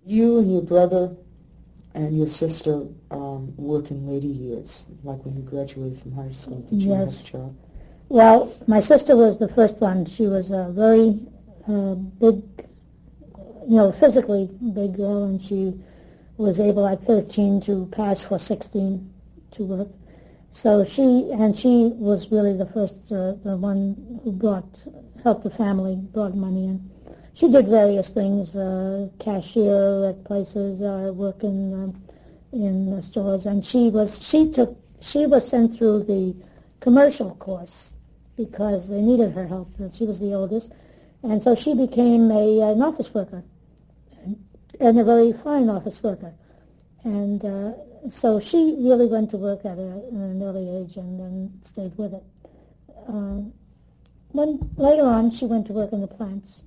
You and your brother and your sister work in later years, like when you graduated from high school. Did you have a job? Well, my sister was the first one. She was a very big, physically big girl, and she was able at 13 to pass for 16 to work. So she was really the first, the one who helped the family, brought money in. She did various things, cashier at places, work in the stores, and she was sent through the commercial course because they needed her help. She was the oldest, and so she became an office worker, and a very fine office worker. And so she really went to work at an early age and then stayed with it. When later on, she went to work in the plants.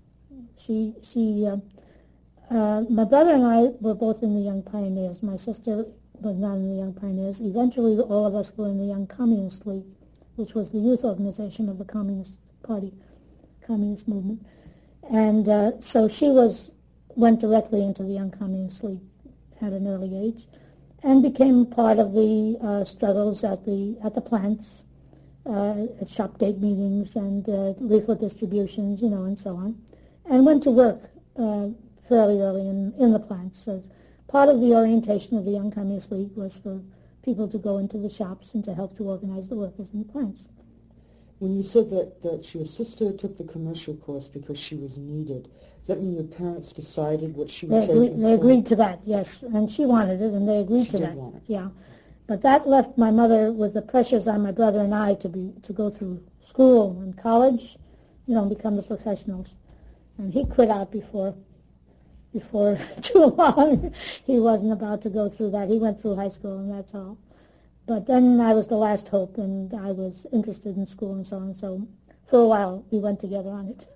My brother and I were both in the Young Pioneers. My sister was not in the Young Pioneers. Eventually, all of us were in the Young Communist League, which was the youth organization of the Communist Party, Communist movement. And so she went directly into the Young Communist League at an early age, and became part of the struggles at the plants, at shop gate meetings and leaflet distributions, and so on, and went to work fairly early in the plants. So part of the orientation of the Young Communist League was for people to go into the shops and to help to organize the workers in the plants. When you said that your sister took the commercial course because she was needed, does that mean your parents decided what she would take? They agreed to that, yes, and she wanted it, and they agreed to that. Want it. Yeah, but that left my mother with the pressures on my brother and I to go through school and college, and become the professionals. And he quit out before too long. He wasn't about to go through that. He went through high school, and that's all. But then I was the last hope, and I was interested in school and so on. So for a while, we went together on it.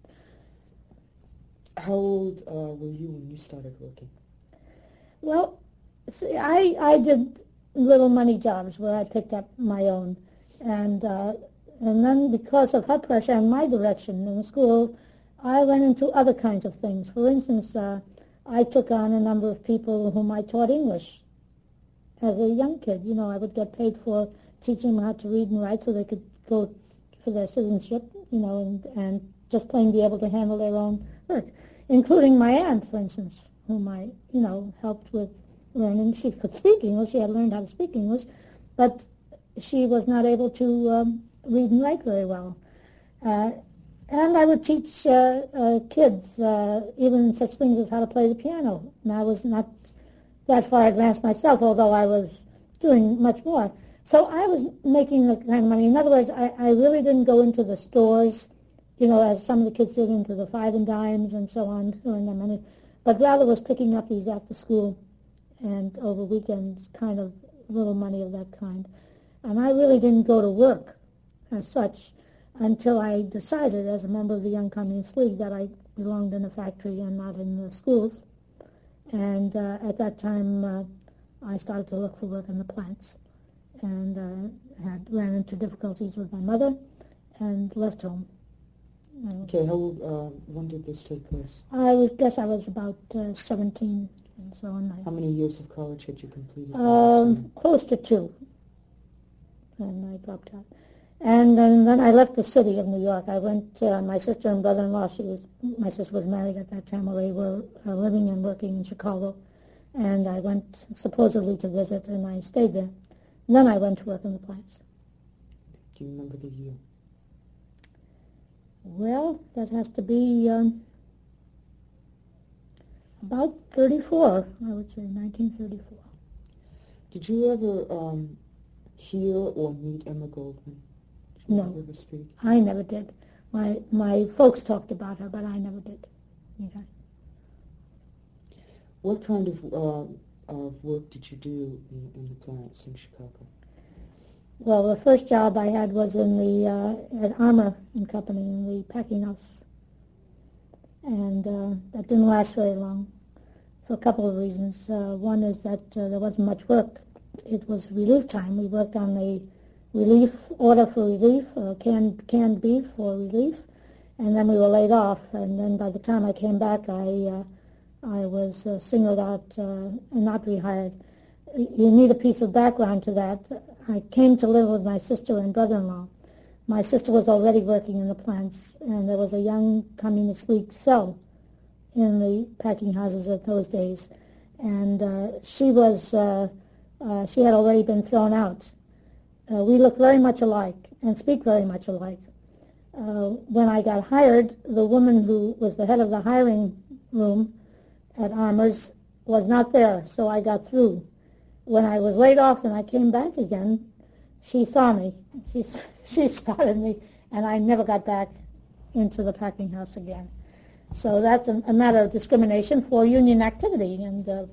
How old were you when you started working? Well, see, I did little money jobs where I picked up my own. And then because of her pressure and my direction in the school, I went into other kinds of things. For instance, I took on a number of people whom I taught English. As a young kid, I would get paid for teaching them how to read and write so they could go for their citizenship, and just plain be able to handle their own work, including my aunt, for instance, whom I, helped with learning. She could speak English. She had learned how to speak English, but she was not able to read and write very well. And I would teach kids even such things as how to play the piano. And I was not that far advanced myself, although I was doing much more. So I was making the kind of money. In other words, I really didn't go into the stores, as some of the kids did, into the five and dimes and so on, doing their money, but rather was picking up these after school and over weekends, kind of little money of that kind. And I really didn't go to work as such until I decided, as a member of the Young Communist League, that I belonged in a factory and not in the schools. And at that time, I started to look for work in the plants, and ran into difficulties with my mother, and left home. Okay, how old, when did this take place? I guess I was about 17, and so on. How many years of college had you completed? Close to 2, and I dropped out. And then I left the city of New York. I went, my sister and brother-in-law, my sister was married at that time, already were living and working in Chicago. And I went supposedly to visit, and I stayed there. And then I went to work in the plants. Do you remember the year? Well, that has to be about 34, I would say, 1934. Did you ever hear or meet Emma Goldman? No, I never did. My folks talked about her, but I never did. Okay. What kind of work did you do in the plants in Chicago? Well, the first job I had was in at Armour and Company in the packing house, and that didn't last very long for a couple of reasons. One is that there wasn't much work. It was relief time. We worked on the relief order for relief, canned beef for relief, and then we were laid off. And then by the time I came back, I I was singled out and not rehired. You need a piece of background to that. I came to live with my sister and brother-in-law. My sister was already working in the plants, and there was a young Communist League cell in the packing houses of those days. And she had already been thrown out. We look very much alike and speak very much alike. When I got hired, the woman who was the head of the hiring room at Armour's was not there, so I got through. When I was laid off and I came back again, she saw me. She spotted me, and I never got back into the packing house again. So that's a matter of discrimination for union activity, and the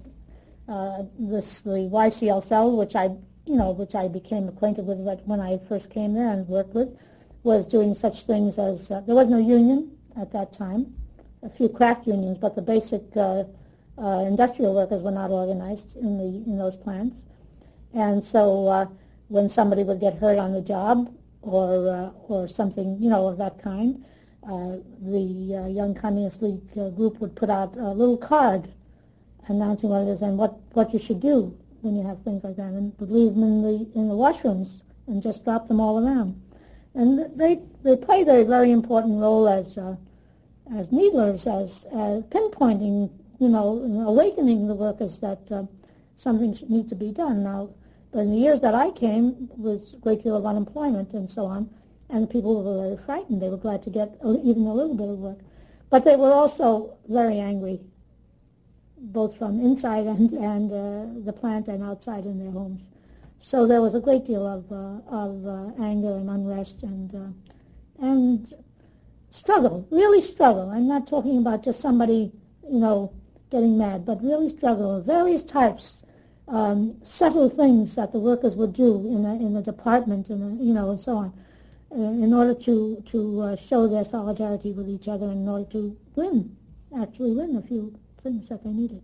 YCL cell, which I became acquainted with when I first came there and worked with, was doing such things as there was no union at that time, a few craft unions, but the basic industrial workers were not organized in those plants, and so when somebody would get hurt on the job or something of that kind, the Young Communist League group would put out a little card announcing what it is and what you should do when you have things like that, and would leave them in the washrooms and just drop them all around. And they played a very important role as needlers, as pinpointing, awakening the workers that something need to be done. Now, but in the years that I came, was a great deal of unemployment and so on, and people were very frightened. They were glad to get even a little bit of work. But they were also very angry, both from inside and the plant and outside in their homes. So there was a great deal of anger and unrest and struggle, really struggle. I'm not talking about just somebody, getting mad, but really struggle of various types. Subtle things that the workers would do in the department and so on, in order to show their solidarity with each other, in order to actually win a few things that they needed.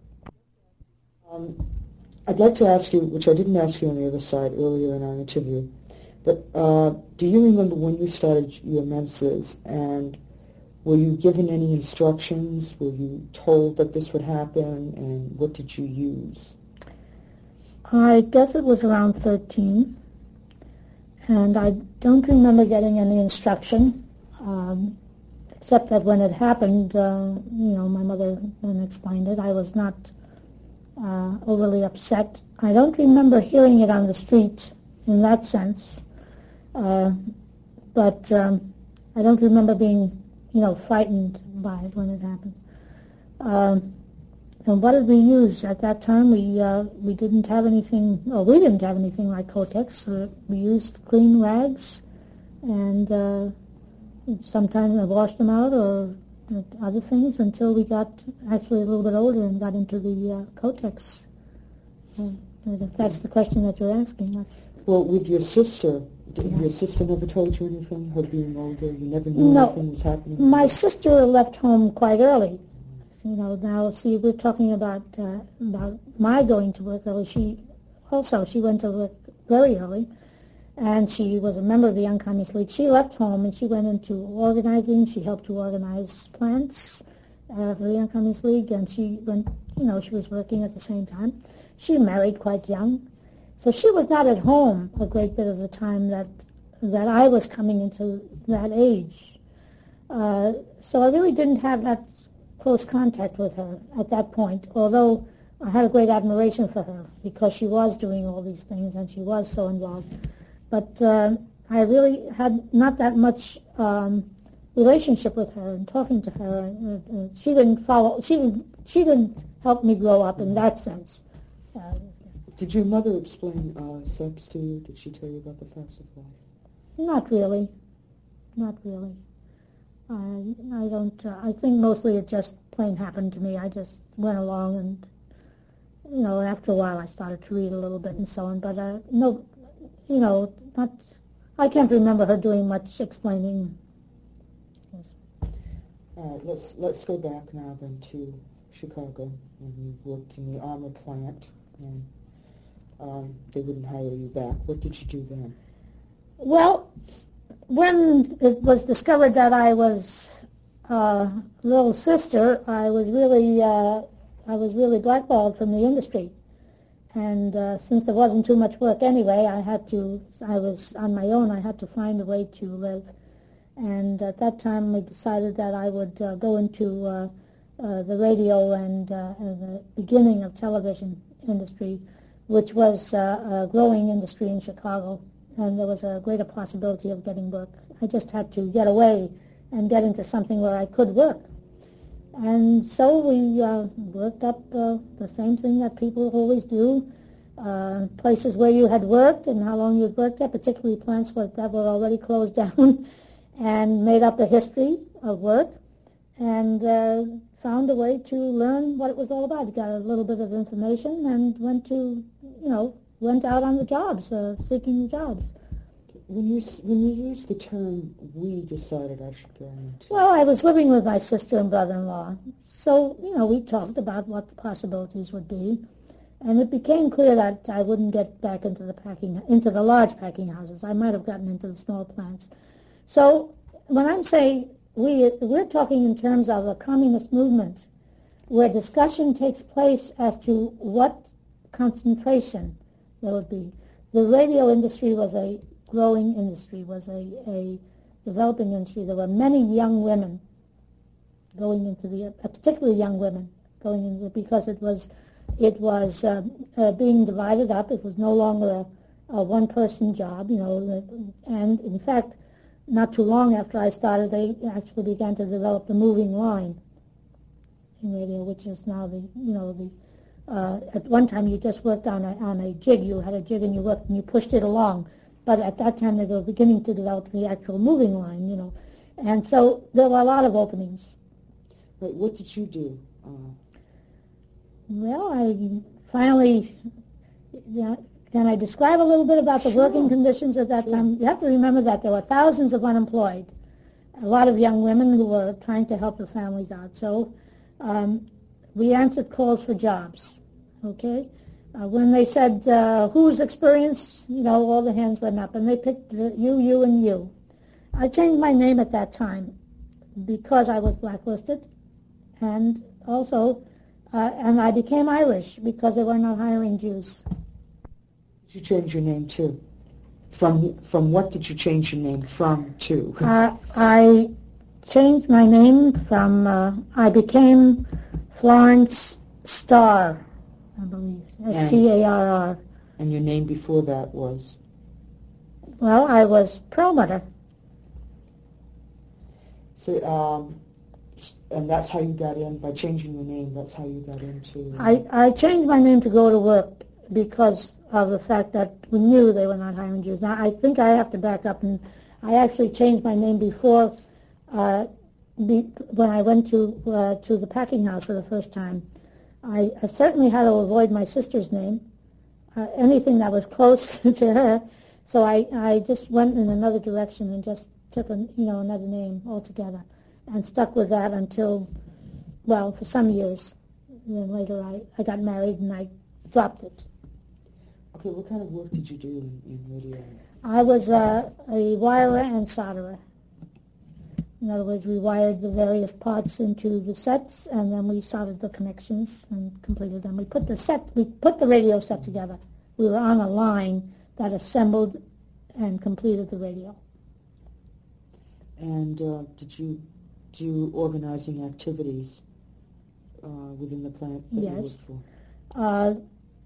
I'd like to ask you, which I didn't ask you on the other side earlier in our interview, but do you remember when you started your menses, and were you given any instructions? Were you told that this would happen, and what did you use? I guess it was around 13, and I don't remember getting any instruction, except that when it happened, my mother then explained it. I was not overly upset. I don't remember hearing it on the street in that sense, but I don't remember being, frightened by it when it happened. And what did we use at that time? We didn't have anything, we didn't have anything like Kotex. We used clean rags, and sometimes I washed them out or other things until we got actually a little bit older and got into the Kotex. If that's the question that you're asking. Well, with your sister, your sister never told you anything, her being older? You never knew anything was happening? My sister left home quite early. Now, see, we're talking about my going to work early. She went to work very early, and she was a member of the Young Communist League. She left home, and she went into organizing. She helped to organize plants for the Young Communist League, and she went, she was working at the same time. She married quite young, so she was not at home a great bit of the time that I was coming into that age. So I really didn't have that close contact with her at that point, although I had a great admiration for her because she was doing all these things and she was so involved. But I really had not that much relationship with her and talking to her. She didn't help me grow up in that sense. Did your mother explain sex to you? Did she tell you about the facts of life? Not really. Not really. I don't. I think mostly it just plain happened to me. I just went along, and after a while I started to read a little bit and so on. But no, not. I can't remember her doing much explaining. All right, let's go back now then to Chicago, and you worked in the Armour plant, and they wouldn't hire you back. What did you do then? Well, when it was discovered that I was little sister, I was really blackballed from the industry. And since there wasn't too much work anyway, I was on my own. I had to find a way to live. And at that time, we decided that I would go into the radio and the beginning of television industry, which was a growing industry in Chicago. And there was a greater possibility of getting work. I just had to get away and get into something where I could work. And so we worked up the same thing that people always do, places where you had worked and how long you'd worked at, particularly plants that were already closed down, and made up a history of work and found a way to learn what it was all about. Got a little bit of information and went out on the jobs, seeking jobs. When you use the term "we decided I should go into..." Well, I was living with my sister and brother-in-law, so we talked about what the possibilities would be, and it became clear that I wouldn't get back into the large packing houses. I might have gotten into the small plants. So when I'm saying we're talking in terms of a communist movement, where discussion takes place as to what concentration there would be. The radio industry was a growing industry, was a developing industry. There were many young women going into particularly young women going into because it was being divided up. It was no longer a one-person job, and in fact, not too long after I started, they actually began to develop the moving line in radio, which is now at one time you just worked on a jig. You had a jig and you worked and you pushed it along. But at that time they were beginning to develop the actual moving line, And so there were a lot of openings. Right. What did you do? Well, I finally, can I describe a little bit about the working conditions at that time? You have to remember that there were thousands of unemployed, a lot of young women who were trying to help their families out. So we answered calls for jobs, okay? When they said, who's experienced, all the hands went up, and they picked you, and you. I changed my name at that time because I was blacklisted, and also, and I became Irish because they were not hiring Jews. Did you change your name too? From what did you change your name from to? I changed my name from, I became Florence Starr, I believe, Starr. And your name before that was? Well, I was Perlmutter. So, and that's how you got in, by changing your name, that's how you got into... I changed my name to go to work because of the fact that we knew they were not hiring Jews. Now, I think I have to back up, and I actually changed my name before, when I went to the packing house for the first time. I certainly had to avoid my sister's name, anything that was close to her. So I just went in another direction and just took another name altogether, and stuck with that until, well, for some years. And then later I got married and I dropped it. Okay, what kind of work did you do in radio? I was a wirer and solderer. In other words, we wired the various parts into the sets, and then we soldered the connections and completed them. We put the radio set together. We were on a line that assembled and completed the radio. And did you do organizing activities within the plant that you worked for?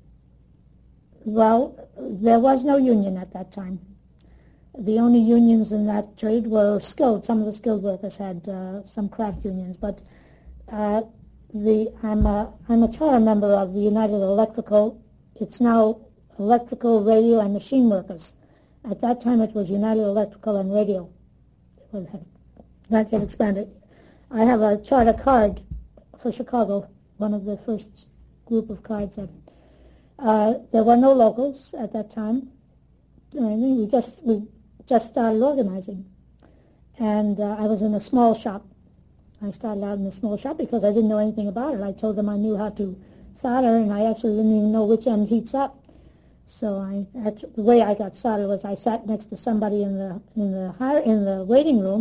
Well, there was no union at that time. The only unions in that trade were skilled. Some of the skilled workers had some craft unions, but I'm a charter member of the United Electrical. It's now Electrical, Radio, and Machine Workers. At that time, it was United Electrical and Radio. It had not yet expanded. I have a charter card for Chicago, one of the first group of cards. There were no locals at that time. We just started organizing. And I was in a small shop. I started out in a small shop because I didn't know anything about it. I told them I knew how to solder, and I actually didn't even know which end heats up. So the way I got soldered was I sat next to somebody in the waiting room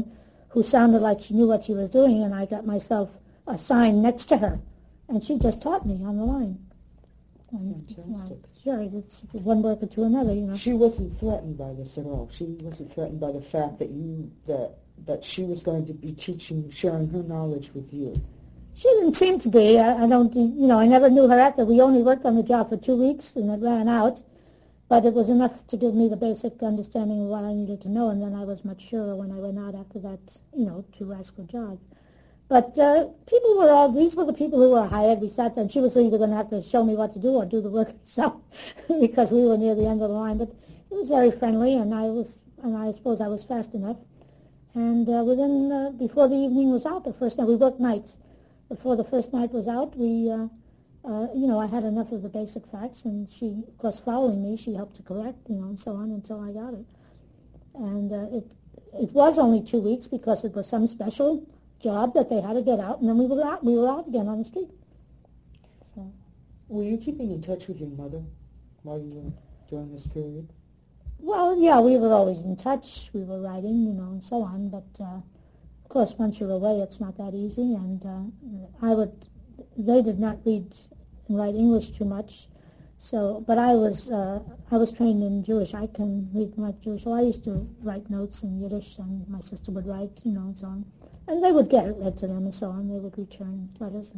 who sounded like she knew what she was doing, and I got myself assigned next to her, and she just taught me on the line. And, sure, it's one worker to another, you know. She wasn't threatened by this at all. She wasn't threatened by the fact that that she was going to be sharing her knowledge with you. She didn't seem to be. I don't, you know, I never knew her after. We only worked on the job for 2 weeks, and it ran out. But it was enough to give me the basic understanding of what I needed to know, and then I was much surer when I went out after that, you know, to ask for jobs. But these were the people who were hired. We sat there, and she was either going to have to show me what to do or do the work herself because we were near the end of the line. But it was very friendly, and I suppose I was fast enough. And before the evening was out, the first night, we worked nights. Before the first night was out, I had enough of the basic facts, and she, of course, following me, she helped to correct, you know, and so on until I got it. And it was only 2 weeks because it was some special job that they had to get out, and then we were out again on the street. So. Were you keeping in touch with your mother while you were during this period? Well, yeah, we were always in touch. We were writing, you know, and so on. But of course, once you're away, it's not that easy. And they did not read and write English too much. So, but I was trained in Jewish. I can read and write Jewish, so I used to write notes in Yiddish, and my sister would write, you know, and so on. And they would get it read to them and so on. They would return letters.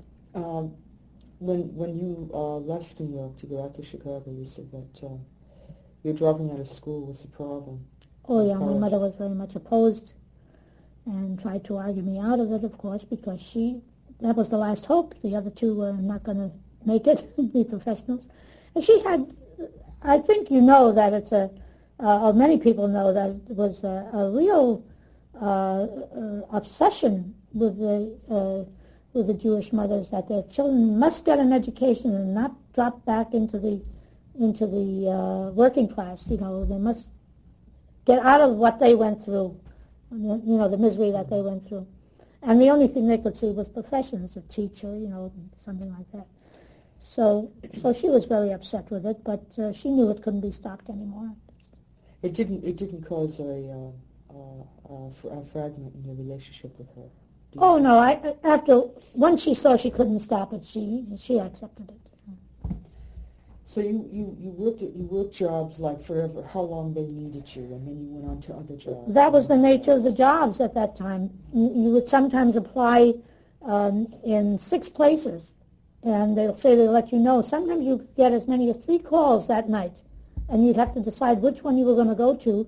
When you left New York to go out to Chicago, you said that your dropping out of school was a problem. Oh, yeah, my mother was very much opposed and tried to argue me out of it, of course, because that was the last hope. The other two were not going to make it, be professionals. And she had, I think you know that it's or many people know that it was a real obsession with the Jewish mothers, that their children must get an education and not drop back into the working class. You know, they must get out of what they went through, you know, the misery that they went through. And the only thing they could see was professions, a teacher, you know, something like that. So she was very upset with it, but she knew it couldn't be stopped anymore. It didn't cause a fragment in your relationship with her? Oh, no. Once she saw she couldn't stop it, she accepted it. So you worked jobs like forever, how long they needed you, and then you went on to other jobs. That was the nature of the jobs at that time. You would sometimes apply in 6 places, and they'll let you know. Sometimes you could get as many as 3 calls that night, and you'd have to decide which one you were going to go to,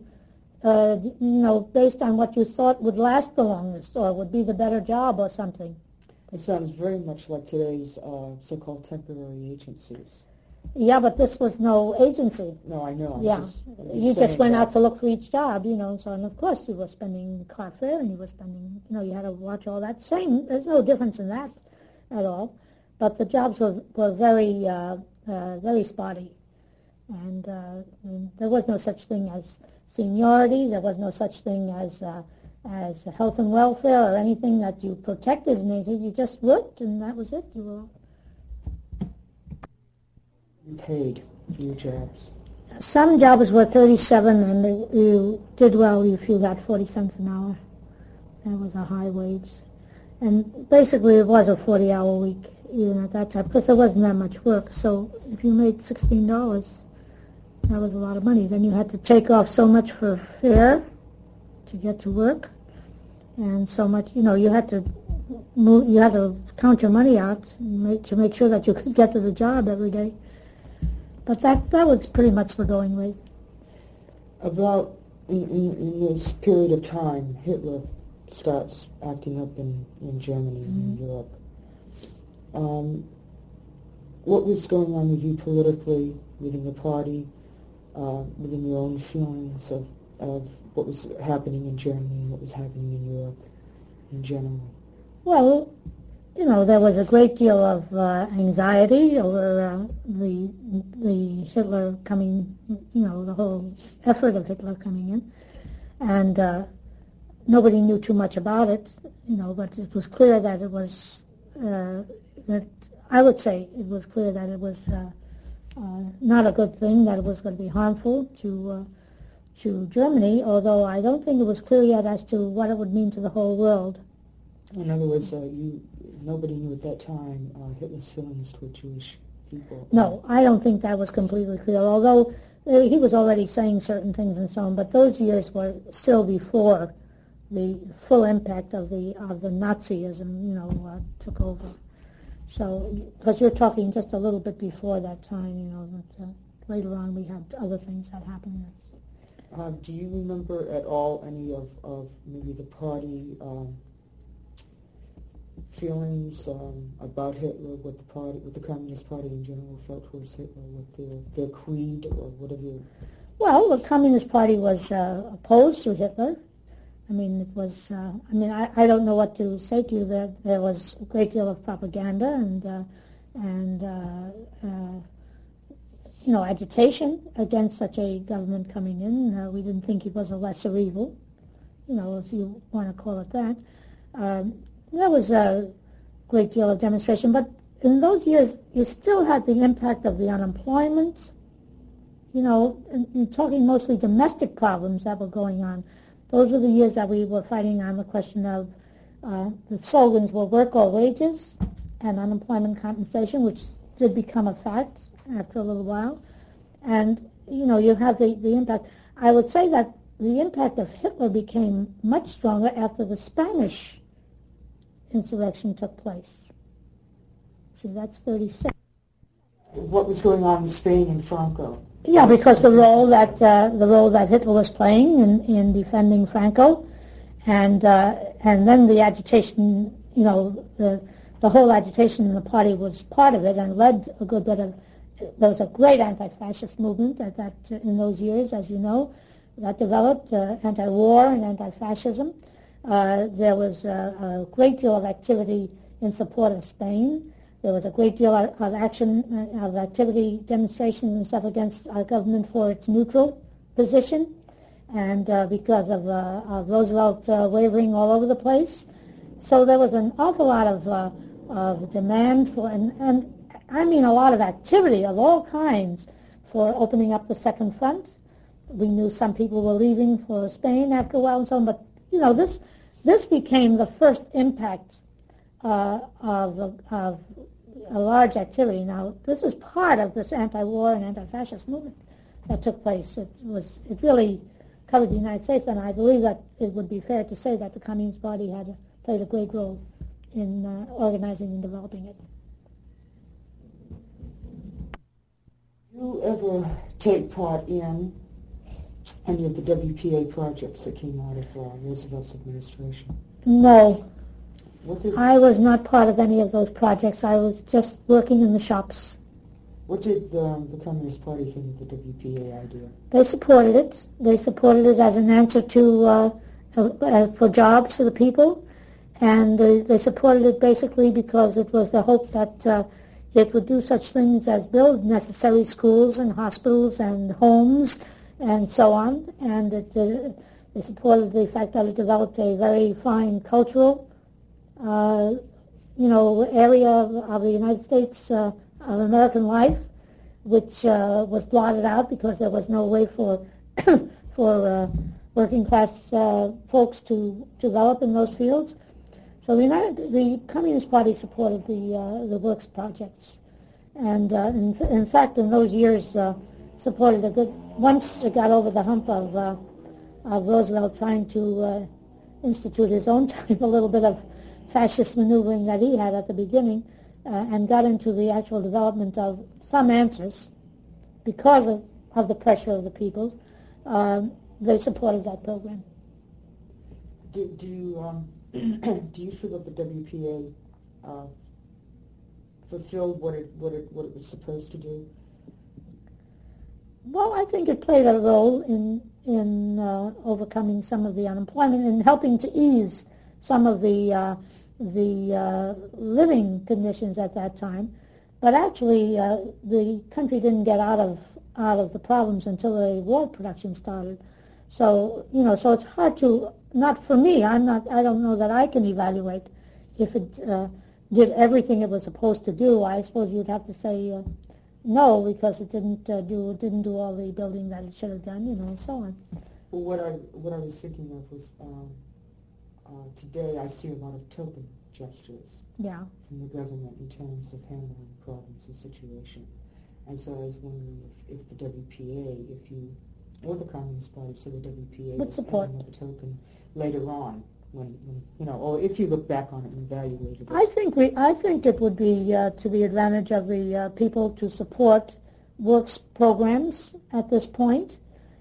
based on what you thought would last the longest or would be the better job or something. It sounds very much like today's so-called temporary agencies. Yeah, but this was no agency. No, I know. Yeah, you just went out to look for each job, you know, and so on. Of course, you were spending car fare, and you were spending, you know, you had to watch all that. There's no difference in that at all. But the jobs were very, very spotty, and there was no such thing as seniority. There was no such thing as health and welfare or anything that you protected and anything. You just worked, and that was it. You were paid for your jobs. Some jobs were 37, and you did well if you got 40 cents an hour. That was a high wage. And basically it was a 40-hour week even at that time, because there wasn't that much work. So if you made $16, that was a lot of money. Then you had to take off so much for fare to get to work, and so much, you know, you had to count your money out to make sure that you could get to the job every day. But that was pretty much the going rate. About in this period of time, Hitler starts acting up in Germany and in Europe. What was going on with you politically, within the party, within your own feelings of what was happening in Germany and what was happening in Europe in general? Well, you know, there was a great deal of anxiety over the Hitler coming, you know, the whole effort of Hitler coming in. And nobody knew too much about it, you know, but it was clear that it was, I would say it was clear that it was not a good thing, that it was going to be harmful to to Germany, although I don't think it was clear yet as to what it would mean to the whole world. In other words, nobody knew at that time Hitler's feelings toward Jewish people. No, I don't think that was completely clear, although he was already saying certain things and so on, but those years were still before the full impact of the Nazism, took over. So, because you're talking just a little bit before that time, but later on we had other things that happened. Do you remember at all any of maybe the party feelings about Hitler, what the Communist Party in general felt towards Hitler, what their creed or whatever? Well, the Communist Party was opposed to Hitler. I mean, it was. I don't know what to say to you. There was a great deal of propaganda and agitation against such a government coming in. We didn't think he was a lesser evil, if you want to call it that. There was a great deal of demonstration, but in those years, you still had the impact of the unemployment. And talking mostly domestic problems that were going on. Those were the years that we were fighting on the question of the slogans were work or wages and unemployment compensation, which did become a fact after a little while. And, you have the impact. I would say that the impact of Hitler became much stronger after the Spanish insurrection took place. See, that's 36. What was going on in Spain and Franco? Yeah, because the role that Hitler was playing in defending Franco, and then the agitation, the whole agitation in the party was part of it and led a good bit of. There was a great anti-fascist movement in those years, as you know, that developed anti-war and anti-fascism. There was a great deal of activity in support of Spain. There was a great deal of action, of activity, demonstrations and stuff against our government for its neutral position, and because of Roosevelt wavering all over the place. So there was an awful lot of demand for, and I mean a lot of activity of all kinds for opening up the Second Front. We knew some people were leaving for Spain after a while and so on, but this became the first impact of a large activity. Now, this was part of this anti-war and anti-fascist movement that took place. It really covered the United States, and I believe that it would be fair to say that the Communist Party had played a great role in organizing and developing it. Do you ever take part in any of the WPA projects that came out of Roosevelt's administration? No. I was not part of any of those projects. I was just working in the shops. What did the Communist Party think of the WPA idea? They supported it. They supported it as an answer to for jobs for the people, and they supported it basically because it was the hope that it would do such things as build necessary schools and hospitals and homes and so on. And they supported the fact that it developed a very fine cultural area of the United States, of American life, which was blotted out because there was no way for working class folks to develop in those fields. So the Communist Party supported the Works projects, and in fact, in those years, supported a good. Once it got over the hump of Roosevelt trying to institute his own type, a little bit of fascist maneuvering that he had at the beginning, and got into the actual development of some answers because of the pressure of the people. They supported that program. Do you feel that the WPA fulfilled what it was supposed to do? Well, I think it played a role in overcoming some of the unemployment and helping to ease some of the living conditions at that time. But actually, the country didn't get out of the problems until the war production started. So so it's hard to, not for me. I don't know that I can evaluate if it did everything it was supposed to do. I suppose you'd have to say no, because it didn't do all the building that it should have done, and so on. Well, what I was thinking of was today I see a lot of token gestures Yeah. from the government in terms of handling problems and situation. And so I was wondering if the WPA, or the Communist Party, so the WPA Would was support. putting up a token later on, when or if you look back on it and evaluated it. I think it would be to the advantage of the people to support works programs at this point.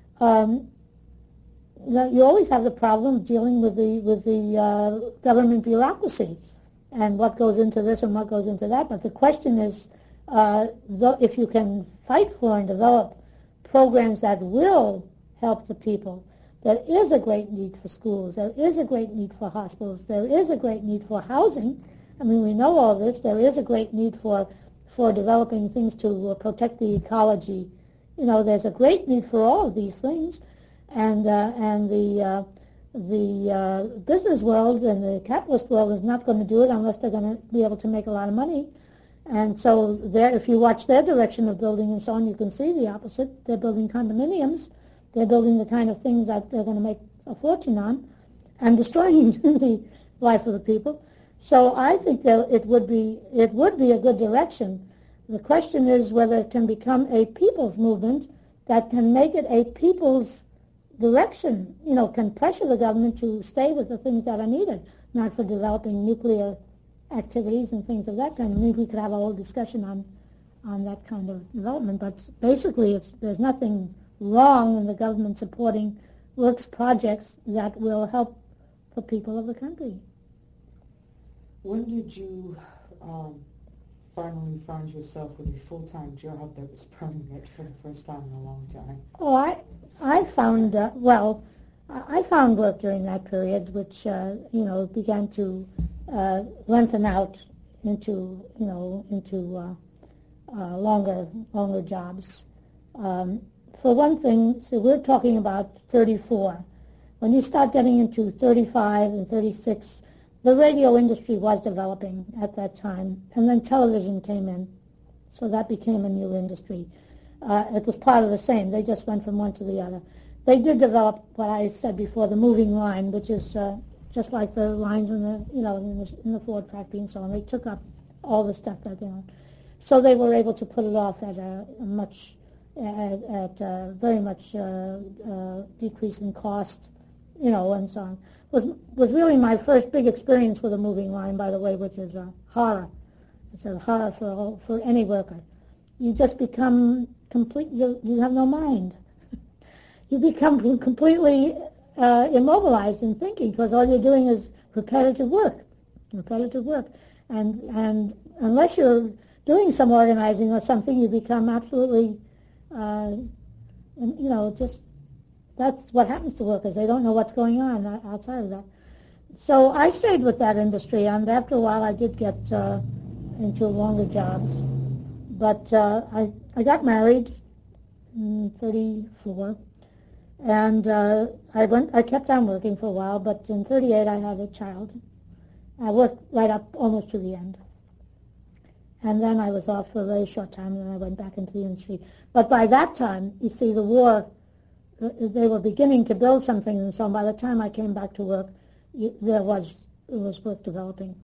You always have the problem of dealing with the government bureaucracy and what goes into this and what goes into that. But the question is, if you can fight for and develop programs that will help the people. There is a great need for schools. There is a great need for hospitals. There is a great need for housing. I mean, we know all this. There is a great need for developing things to protect the ecology. There's a great need for all of these things. And the business world and the capitalist world is not going to do it unless they're going to be able to make a lot of money. And so if you watch their direction of building and so on, you can see the opposite. They're building condominiums. They're building the kind of things that they're going to make a fortune on and destroying the life of the people. So I think that it would be a good direction. The question is whether it can become a people's movement that can make it a people's direction, can pressure the government to stay with the things that are needed, not for developing nuclear activities and things of that kind. Maybe we could have a whole discussion on that kind of development, but basically there's nothing wrong in the government supporting works projects that will help the people of the country. When did you finally find yourself with a full-time job that was permanent for the first time in a long time? Oh, I found I found work during that period, which began to lengthen out into longer jobs. For one thing, so we're talking about 34. When you start getting into 35 and 36, the radio industry was developing at that time, and then television came in, so that became a new industry. It was part of the same. They just went from one to the other. They did develop what I said before, the moving line, which is just like the lines in the Ford factory and so on. They took up all the stuff that they owned, so they were able to put it off at a very much decrease in cost, and so on. Was really my first big experience with a moving line, by the way, which is a horror. It's a horror for any worker. You just become you have no mind. You become completely immobilized in thinking, because all you're doing is repetitive work, and unless you're doing some organizing or something, you become absolutely, just that's what happens to workers. They don't know what's going on outside of that. So I stayed with that industry, and after a while I did get into longer jobs. But I got married in 34, and I kept on working for a while, but in 38 I had a child. I worked right up almost to the end. And then I was off for a very short time, and then I went back into the industry. But by that time, you see, the war, they were beginning to build something, and so by the time I came back to work, it was work developing.